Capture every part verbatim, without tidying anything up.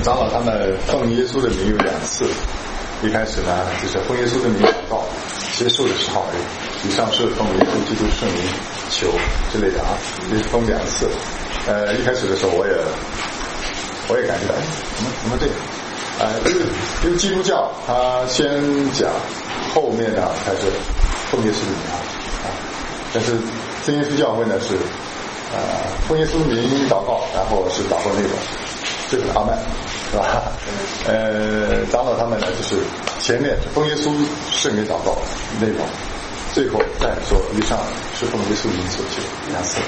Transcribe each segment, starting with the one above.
长老他们奉耶稣的名有两次，一开始呢就是奉耶稣的名祷告，结束的时候以上是奉耶稣基督圣名求之类的啊，就是奉两次。呃，一开始的时候我也我也感觉到，哎，怎么怎么这个？呃，因为因为基督教他先讲，后面呢才是奉耶稣的名啊啊，但是真耶稣教会呢是呃奉耶稣的名祷告，然后是祷告内容，就是阿们，是吧？呃，长老他们呢就是前面是奉耶稣圣名祷告内容，最后再说以上是奉耶稣名所求两次。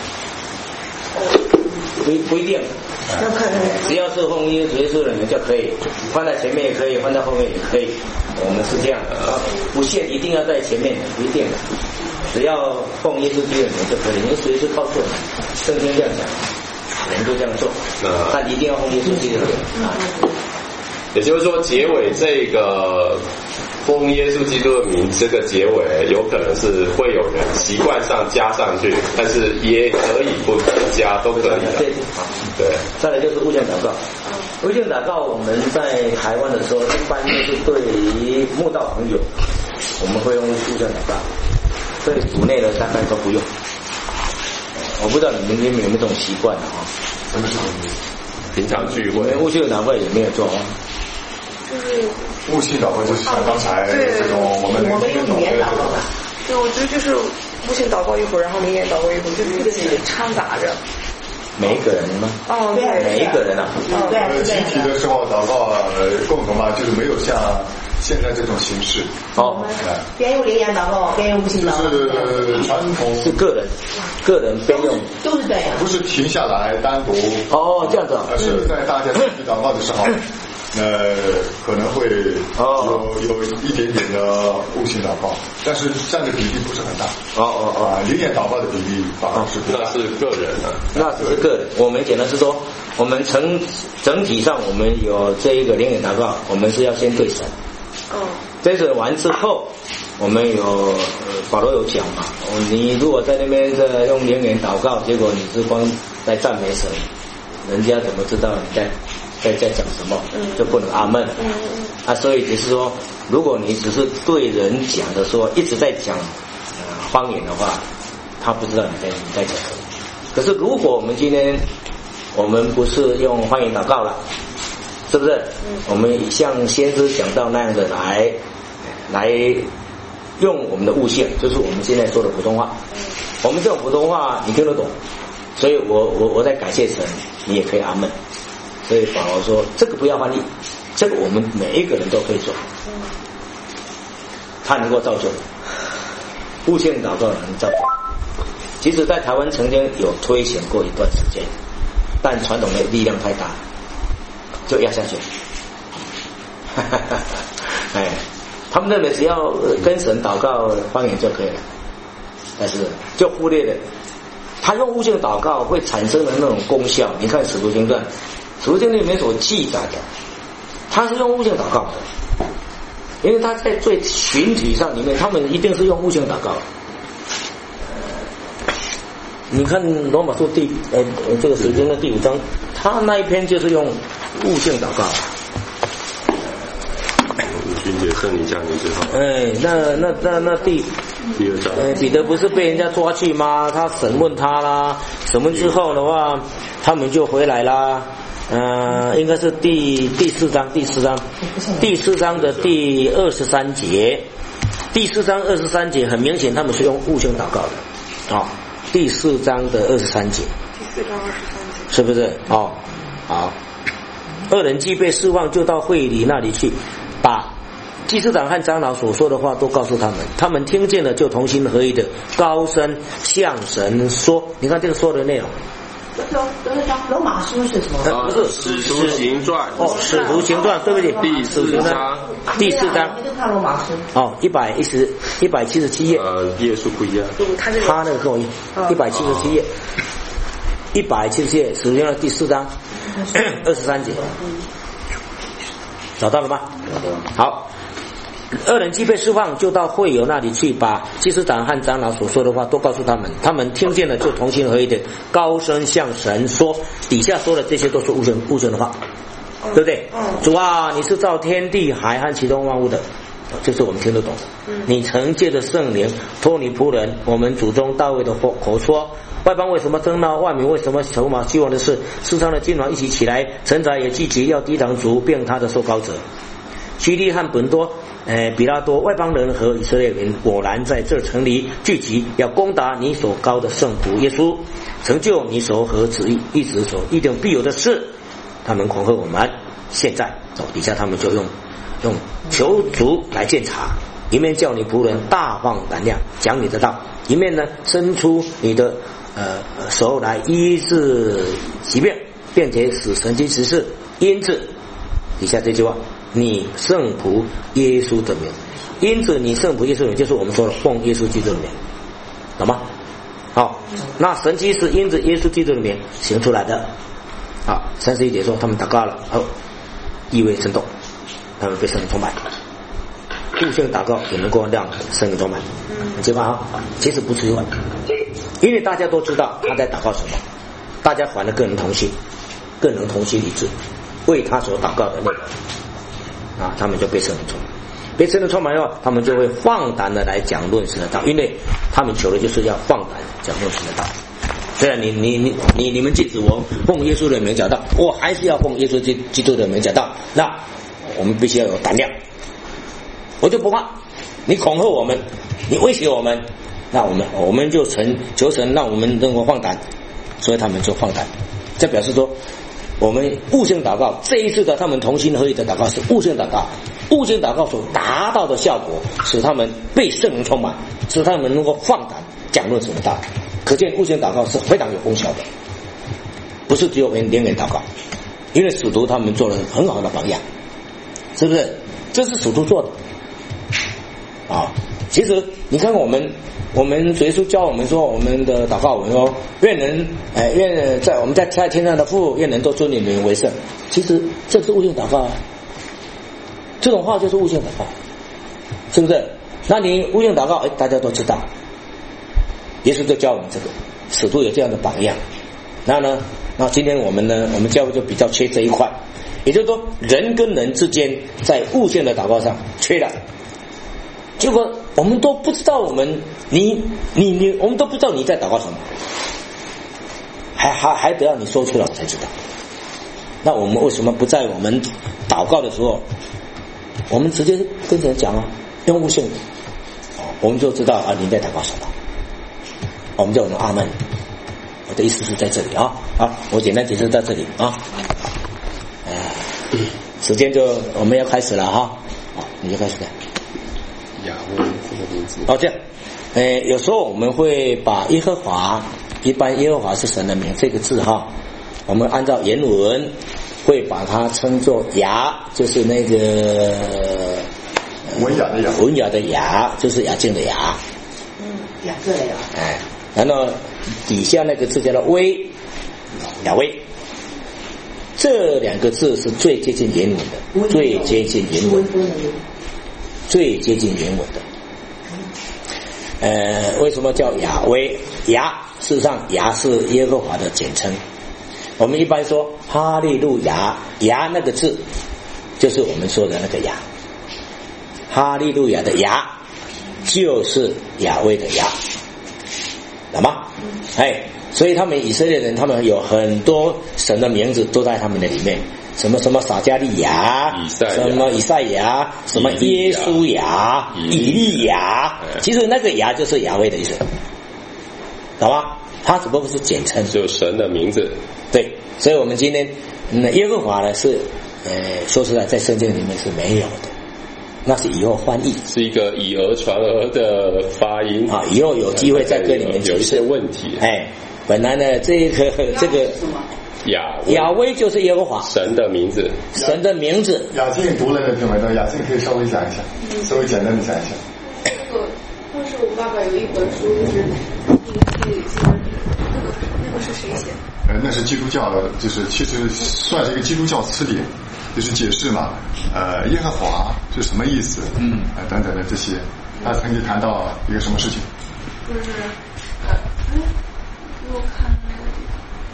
不不一定， 要看看， 只要是奉耶稣的名就可以，放在前面也可以，放在后面也可以。我们是这样的，不限一定要在前面，不一定的，只要奉耶稣基督的名就可以。因为随时告诉你，圣经这样讲，人都这样做，但一定要奉耶稣基督的名啊。 也就是说，结尾这个奉耶稣基督的名，这个结尾有可能是会有人习惯上加上去，但是也可以不加，都可以的。 对， 对。 再来就是物件祷告，物件祷告我们在台湾的时候，一般就是对于慕道朋友，我们会用物件祷告，对组内的大概都不用。我不知道你们有没有这种习惯啊？ 什么是平常聚会， 我们物件祷告也没有做啊。 就是悟性祷告，就是像刚才这种我们我们用语言祷告吧。对，我觉得就是悟性祷告一会儿，然后灵言祷告一会儿，就是这个掺杂着。 每一个人吗？ 哦，对， 每一个人啊。 哦，对， 集体的时候祷告共同嘛，就是没有像现在这种形式。 哦， 边用灵言祷告，边用悟性祷告。 就是传统是个人，个人边用都是这样， 不是停下来单独。 哦，这样子啊。 而是在大家集体祷告的时候。呃，可能会有有一点点的悟性祷告，但是占的比例不是很大。 哦哦哦， 啊，灵言祷告的比例反而是那是个人的， 那只是个人。我们讲的是说，我们整整体上我们有这一个灵言祷告，我们是要先对神。 嗯。 对神完之后，我们有呃保罗有讲嘛，你如果在那边在用灵言祷告，结果你是光在赞美神，人家怎么知道你在？在在讲什么，就不能阿们。嗯嗯啊，所以就是说，如果你只是对人讲的说，一直在讲呃方言的话，他不知道你在你在讲什么。可是如果我们今天我们不是用方言祷告了，是不是？嗯、我们像先知讲到那样的来来用我们的悟性，就是我们现在说的普通话。嗯、我们这种普通话你听得懂，所以我我我在感谢神，你也可以阿们。所以保罗说这个不要翻译，这个我们每一个人都可以做，他能够造就，悟性祷告能造就。其实在台湾曾经有推行过一段时间，但传统的力量太大，就压下去。哎，他们认为只要跟神祷告方言就可以了，但是就忽略了他用悟性祷告会产生的那种功效。你看《使徒行传》。《使徒行传》里面所记载的，他是用悟性祷告的，因为他在最群体上里面，他们一定是用悟性祷告。你看罗马书第呃这个《使徒行传》第五章，他那一篇就是用悟性祷告。 五旬节圣灵降临之后， 哎，那那那那第第二章， 哎，彼得不是被人家抓去吗？他审问他啦，审问之后的话，他们就回来啦。呃，应该是第第四章，第四章，第四章的第二十三节，第四章二十三节很明显，他们是用悟性祷告的，哦，第四章的二十三节， 第四章二十三节， 是不是？哦，好，二人既被释放，就到会里那里去，把祭司长和长老所说的话都告诉他们，他们听见了，就同心合意的高声向神说。你看这个说的内容。 罗马书是什么？ 呃、不是使徒行传哦，使徒行传，对不对？ 第四章， 第四章。 你就看罗马书。 哦，一百一十一百七十七页。 呃，页数不一样。 他这个他那个跟我一百七十七页，一百七十七页，使徒行传第四章二十三节，找到了吗？好。二人既被释放，就到会友那里去，把祭司长和长老所说的话都告诉他们。他们听见了，就同心合意的高声向神说。底下说的这些都是悟性悟性的话， 嗯、 对不对？ 嗯， 主啊，你是造天地海和其中万物的，这是我们听得懂的。 嗯， 你曾借着圣灵托你仆人我们祖宗大卫的口说，外邦为什么争闹，万民为什么筹码希望的事，世上的君王一起起来，臣宰也聚集，要抵挡主并他的受膏者。希利和本多、呃、比拉多，外邦人和以色列人果然在这城里聚集，要攻打你所膏的圣仆耶稣，成就你所和旨意一直所一定必有的事。他们恐吓我们，现在走底下他们就用用求主来鉴察，一面叫你仆人大放胆量讲你的道，一面呢伸出你的呃手来医治疾病，并且使神经实事因此底下这句话，你圣仆耶稣的名，因此你圣仆耶稣的名就是我们说的奉耶稣基督的名，懂吗？好，那神迹是因着耶稣基督的名行出来的。好，三十一节说他们祷告了，哦，意味生动，他们被圣灵充满，互相祷告也能够让圣灵充满。你知道吗？其实不是因为，因为大家都知道他在祷告什么，大家反而更能同心，更能同心一致，为他所祷告的内容啊，他们就被圣灵充满。被圣灵充满以后，他们就会放胆的来讲论神的道，因为他们求的就是要放胆讲论神的道。虽然你你你你你们禁止我奉耶稣的名讲道，我还是要奉耶稣基督的名讲道，那我们必须要有胆量。我就不怕你恐吓我们，你威胁我们，那我们我们就神求神让我们能够放胆，所以他们就放胆。这表示说我们悟性祷告，这一次的他们同心合意的祷告是悟性祷告，悟性祷告所达到的效果使他们被圣灵充满，使他们能够放胆讲论神的道。可见悟性祷告是非常有功效的，不是只有连连祷告，因为使徒他们做了很好的榜样，是不是？这是使徒做的啊。其实你看我们我们耶稣教我们说我们的祷告，我们说愿人哎愿在我们在在天上的父，愿人都尊你们为圣。其实这是悟性祷告啊，这种话就是悟性祷告，是不是？那你悟性祷告，哎，大家都知道。耶稣就教我们这个，使徒有这样的榜样。那呢，那今天我们呢，我们教会就比较缺这一块，也就是说，人跟人之间在悟性的祷告上缺了。结果我们都不知道我们你你你，我们都不知道你在祷告什么，还还还得要你说出来我才知道。那我们为什么不在我们祷告的时候，我们直接跟人讲啊，用悟性，我们就知道啊你在祷告什么。我们就用阿门，我的意思是在这里啊。好，我简单解释到这里啊。哎，时间就我们要开始了哈。好，你就开始了。 雅威这个名字。 哦，这样，呃，有时候我们会把耶和华，一般耶和华是神的名这个字哈，我们按照原文会把它称作雅，就是那个文雅的雅， 文雅的雅，就是雅静的雅。 嗯，雅各的雅。 哎。然后底下那个字叫做威，雅威，这两个字是最接近原文的，最接近原文，最接近原文的。呃，为什么叫雅威？雅，事实上雅是耶和华的简称。我们一般说哈利路亚，雅那个字就是我们说的那个雅，哈利路亚的雅就是雅威的雅。懂吗？哎，所以他们以色列人，他们有很多神的名字都在他们的里面，什么什么撒迦利亚，什么以赛亚，什么耶稣亚、以利亚，其实那个亚就是亚威的意思，懂吗？它只不过是简称， 就神的名字。 对，所以我们今天，嗯，耶和华呢是，呃，说实在，在圣经里面是没有的。那是以后翻译， 是一个以讹传讹的发音啊！以后有机会再跟你们解释。 有一些问题。 哎，本来呢，这个这个雅雅威就是耶和华神的名字， 神的名字。 雅静读了那篇文章，雅静可以稍微讲一下，稍微简单的讲一下。 那个当时我爸爸有一本书，就是第第几本那个那个是谁写的？ 呃，那是基督教的，就是其实算是一个基督教词典。就是解释嘛，呃，耶和华是什么意思？嗯，呃，等等的这些，他曾经谈到一个什么事情？ 就是，呃，哎，给我看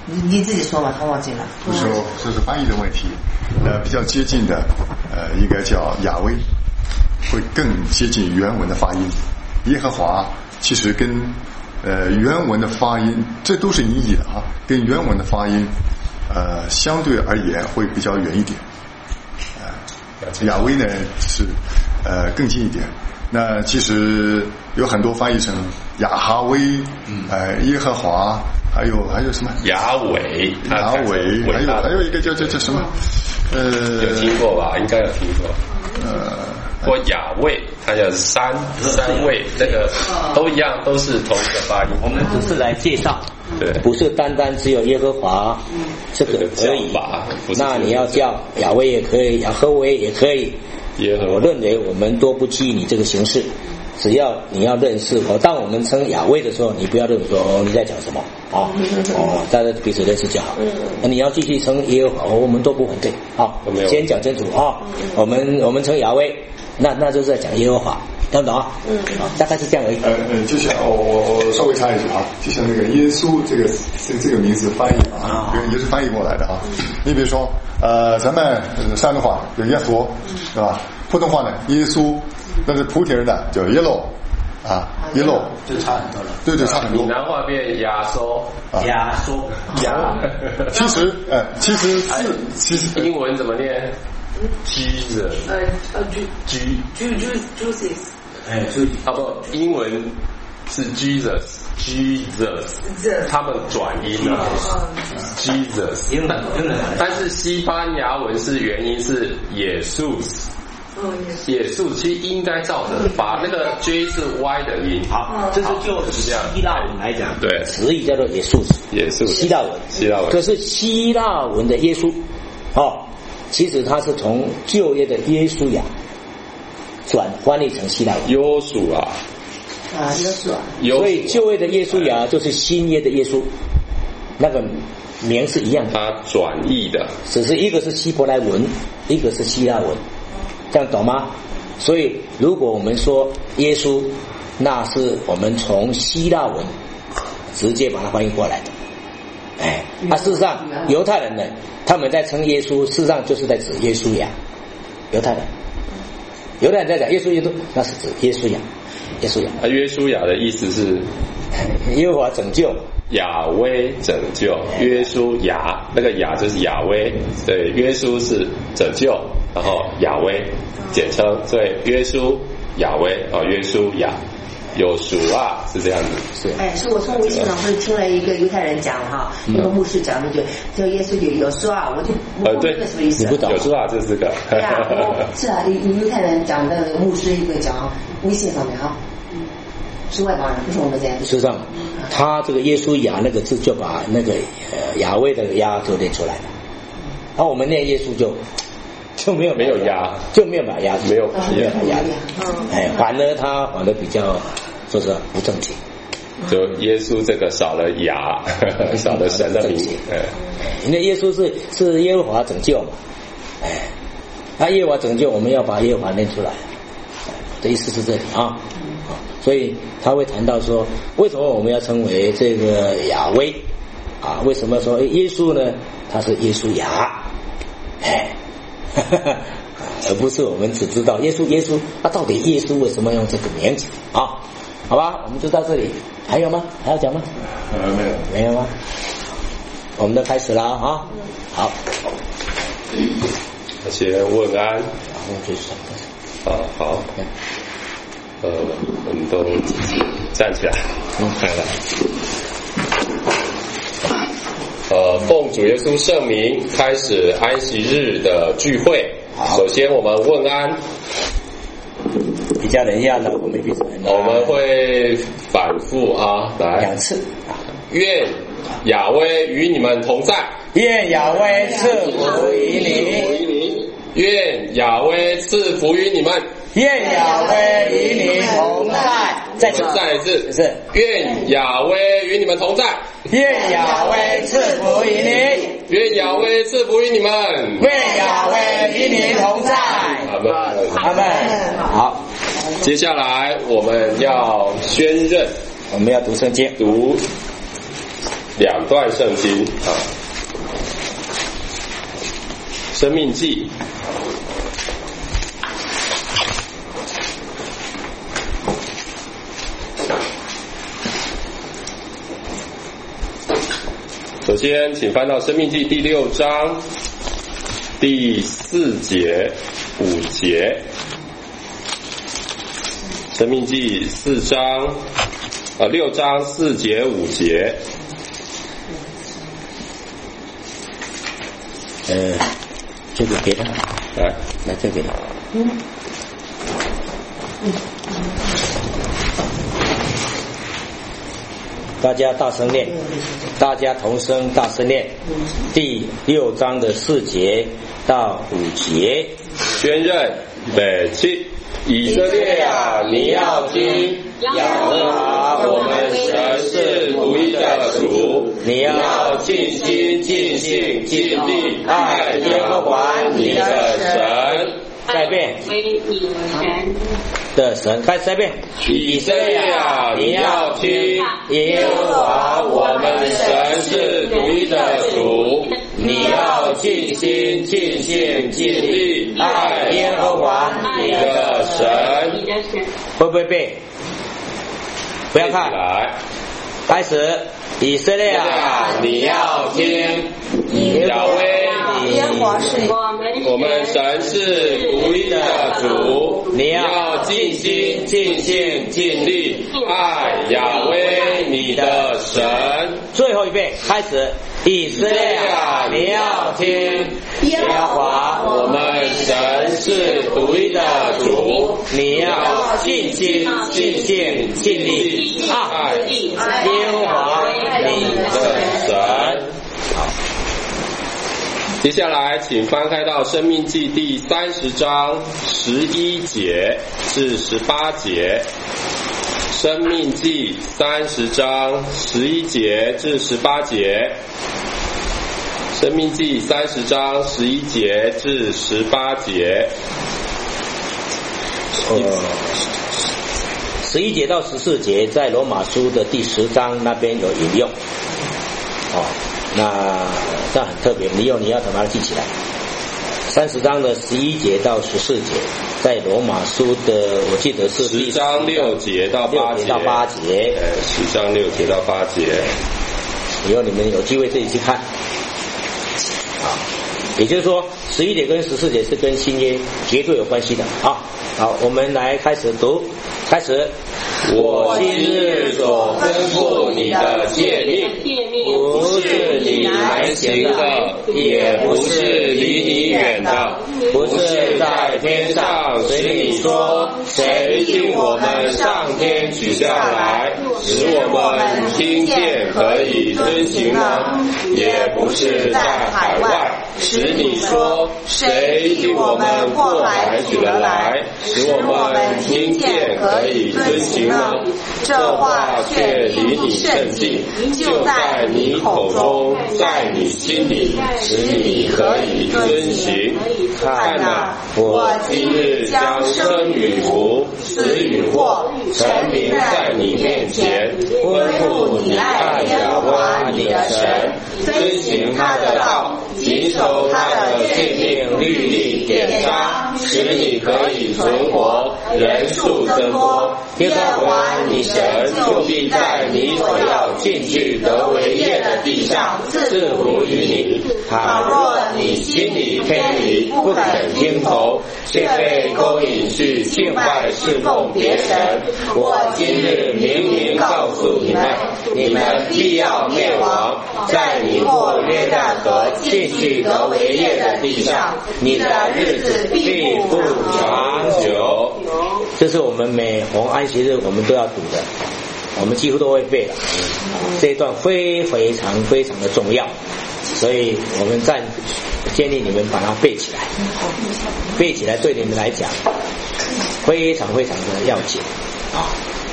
你你自己说嘛，他忘记了。 不是说这是翻译的问题，呃，比较接近的，呃，应该叫雅威，会更接近原文的发音。耶和华其实跟呃原文的发音，这都是音译的啊，跟原文的发音，呃，相对而言会比较远一点。呃，雅威呢是呃更近一点。那其实有很多翻译成雅哈威，呃，耶和华。还有还有什么？ 雅伟， 雅伟，还有还有一个叫叫叫什么？呃， 有听过吧？应该有听过。呃，或雅卫，它叫三三位，这个都一样，都是同一个发音。 我们只是来介绍， 对， 不是单单只有耶和华这个而已。那你要叫雅威也可以，雅和威也可以。我认为我们都不拘泥这个形式。只要你要认识我，当我们称雅威的时候，你不要认为说哦你在讲什么啊哦，大家彼此认识就好。那你要继续称耶和华，我们都不反对啊。先讲清楚啊，我们我们称雅威，那那就是在讲耶和华，听不懂啊？嗯，大概是这样而已。 呃呃，就像我我我稍微插一句啊，就像那个耶稣这个这这个名字翻译啊，也是翻译过来的啊。你比如说呃，咱们山东话有耶稣，是吧？普通话呢，耶稣。但是莆田人呢叫 yellow 啊 yellow 就差很多了。 对对，差很多。 闽南话变压缩， 压缩压。其实呃，其实是其实英文怎么念 ？Jesus 呃呃 G G G Juices 哎，就啊不，英文是 Jesus Jesus， 他们转音了 Jesus， 英文英文， 但是西班牙文是原音是耶稣。耶稣其实应该照着把那个 J 是 Y 的音。 好，这是就希腊文来讲， 对， 词义叫做耶稣， 耶稣， 希腊文， 希腊文。 可是希腊文的耶稣，哦，其实它是从旧约的耶稣亚转翻译成希腊文。 约书啊， 啊，约书啊。 所以旧约的耶稣亚就是新约的耶稣，那个名是一样的。 它转译的， 只是一个是希伯来文，一个是希腊文。这样懂吗？所以如果我们说耶稣，那是我们从希腊文直接把它翻译过来的。哎，那、啊、事实上犹太人呢，他们在称耶稣，事实上就是在指耶稣亚。犹太人，犹太人在讲耶稣耶稣，那是指耶稣亚，耶稣亚。 啊，约书亚的意思是耶和华拯救。 亚威拯救，约书亚，那个亚就是亚威，对，约书是拯救，然后亚威简称，所以约书亚威啊，约书亚有属啊，是这样子。 是，哎，是我从微信上不是听了一个犹太人讲哈，那个牧师讲的就叫耶稣有有属啊，我就呃对， 这个什么意思？ 你不懂有属啊，就是这个。 对啊，是啊，犹太人讲的那个牧师一个讲微信上面哈。是外邦人，不是我们这样。 事实上，他这个耶稣亚那个字就把那个呃亚威的亚就念出来了，然后我们念耶稣就就没有没有亚， 就没有把亚没有没有把亚，哎，反而他反而比较说是不正经。 就耶稣这个少了亚，少了神的名，哎， 因为耶稣是是耶和华拯救嘛，哎，他耶和华拯救，我们要把耶和华念出来，的意思是这里啊。所以他会谈到说，为什么我们要称为这个亚威啊？为什么说耶稣呢？他是耶稣亚，哎，而不是我们只知道耶稣耶稣，他、啊、到底耶稣为什么用这个名字啊？好吧，我们就到这里。还有吗？还要讲吗？ 呃，没有， 没有吗？我们都开始了啊！好， 先问安， 然后就是啊，好。呃，我们都站起来， 嗯，来来。 呃，奉主耶稣圣名开始安息日的聚会。首先，我们问安。 比较等一下呢，我们彼此我们会反复啊，来两次。 愿亚威与你们同在。 愿亚威赐福于你。 愿亚威赐福于你们。 愿亚威与你同在。再次， 再一次， 是愿亚威与你们同在。 愿亚威赐福于你。 愿亚威赐福于你们。 愿亚威与你同在。 阿们， 阿们。好， 接下来我们要宣认， 我们要读圣经， 读两段圣经啊，《生命记》首先，请翻到《生命记》第六章第四节、五节。《生命记》四章，呃，六章四节、五节。 呃，这个给他， 来， 来这个给他。 嗯。嗯。 大家大声念，大家同声大声念。第六章的四节到五节。 宣认，北七，以色列啊，你要听，亚和华我们神是独一的主， 你要尽心、尽性、尽力爱耶和华你的神。再遍， 为你们神的神，开始再遍。 以色列啊，你要听，耶和华我们神是独一的主， 你要尽心、尽性、尽力爱耶和华你的神。会不会背？不要看，开始。以色列啊， 你要听，亚威， 耶和华是我们神是独一的主，你要尽心、尽性、尽力爱亚威你的神。 最后一遍，开始。以色列啊，你要听，耶和华我们神是独一的主， 你要尽心、尽性、尽力爱耶和华你的神。好， 接下来请翻开到《生命记》第三十章十一节至十八节。生命记三十章十一节至十八节，生命记三十章十一节至十八节。 呃，十一节到十四节在罗马书的第十章那边有引用。哦，那这很特别，你有你要把它记起来。三十章的十一节到十四节，在罗马书的我记得是十章六节到八节， 到八节， 呃，十章六节到八节。 以后你们有机会自己去看。啊，也就是说，十一节跟十四节是跟新约绝对有关系的啊。好，我们来开始读，开始。 我今日所吩咐你的诫命，不是你难行的，也不是离你远的，不是在天上使你说，谁替我们上天取下来，使我们听见可以遵行呢？也不是在海外，使你说，谁替我们过海取得来，使我们听见可以遵行呢？ 这话却离你甚近，就在你口中，在你心里，使你可以遵行。看哪，我今日将生与福、死与祸陈明在你面前，吩咐你爱耶和华你的神，遵行他的道，谨守他的诫命、律例、典章，使你可以存活，人数增多。耶和华你神就必在你所要进去得为业的地上赐福于你。倘若你心里偏离，不肯听从，却被勾引去敬拜侍奉别神，我今日明明告诉你们，你们必要灭亡，在你过约旦河进去得为业的地上，你的日子必不长久。 这是我们每逢安息日我们都要读的，我们几乎都会背了。这一段非非常非常的重要，所以我们暂建议你们把它背起来，背起来对你们来讲非常非常的要紧啊！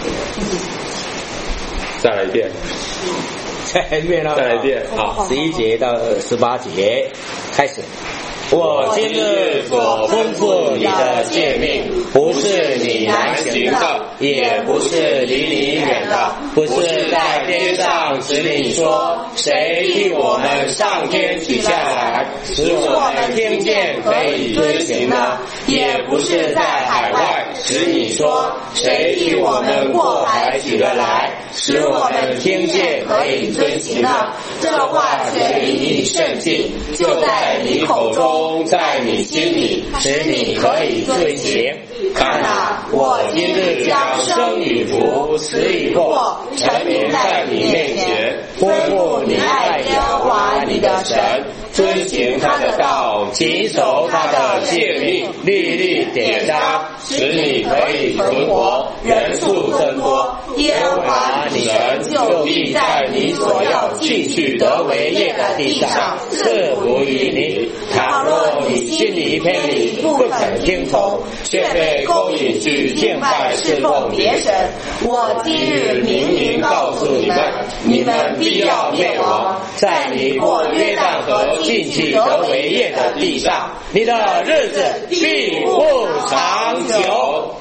再来一遍， 再来一遍了， 再来一遍，好， 十一节到十八节开始。我今日所吩咐你的的诫命，不是你难行的，也不是离你远的，不是在天上指领说，谁替我们上天取下来，使我们听见可以遵行的，也不是在海外指你说，谁替我们过海取了来，使我们听见可以遵行的。这话却离你甚近，就在你口中，在你心里，使你可以遵行。看哪，我今日将生与福、死与祸陈明在你面前，吩咐你爱耶和华你的神，遵行他的道，谨守他的诫命，律例典章，使你可以存活，人数增多。耶和华你神就必在你所要进去得为业的地上赐福于你。倘若你心里偏离，不肯听从，却被勾引去敬拜侍奉别神，我今日明明告诉你们，你们必要灭亡，在你过约旦河进去得为业的地上，你的日子必不长久。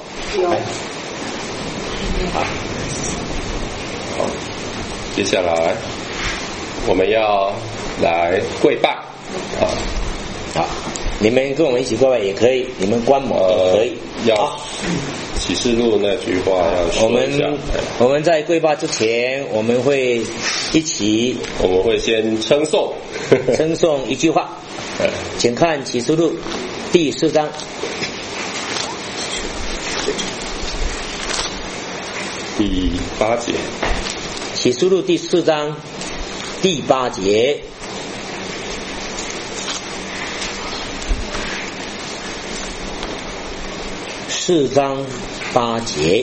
好，好，接下来我们要来跪拜。好， 好，你们跟我们一起跪拜也可以，你们观摩也可以。 呃、要启示录那句话要说我们一下。 我们在跪拜之前，我们会一起， 我们会先称颂， 称颂一句话。请看启示录第四章。 第八节， 启示录第四章第八节，四章八节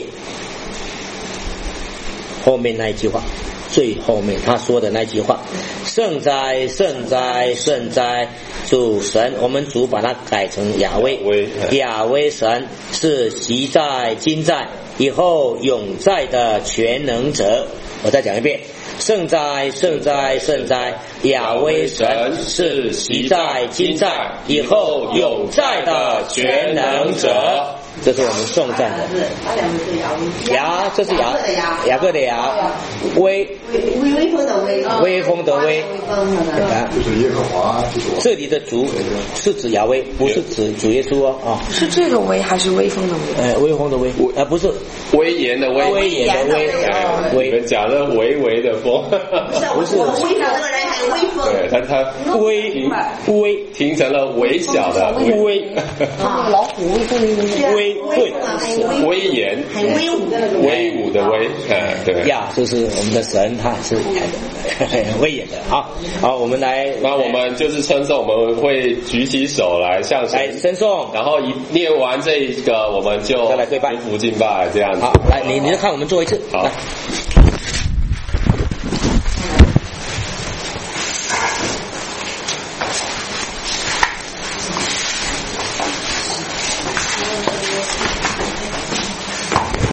后面那一句话，最后面他说的那句话，圣哉圣哉圣哉主神，我们主把它改成亚威，亚威神是昔在今在以后永在的全能者。我再讲一遍，圣哉圣哉圣哉亚威神是昔在今在以后永在的全能者。这是我们颂赞的雅，这是雅雅各的雅，威威威风的威， 威风的威， 就是耶和华，就是我。 这里的主是指亚威，不是指主耶稣哦。哦， 是这个威还是威风的威？ 呃，威风的威，啊，不是威严的威， 威严的威， 威。你们讲的微微的风， 不是，我威风这个人很威风。 对，他他威威听成了微小的威， 老虎威风的威。 对， 威严， 很威武的威武的威，嗯，对呀，就是我们的神，他是很威严的。好，好，我们来， 那我们就是称颂，我们会举起手来向神来称颂， 然后一念完这个，我们就再来跪拜、 匍匐敬拜这样子。 好，来，你你就看我们做一次， 好。 来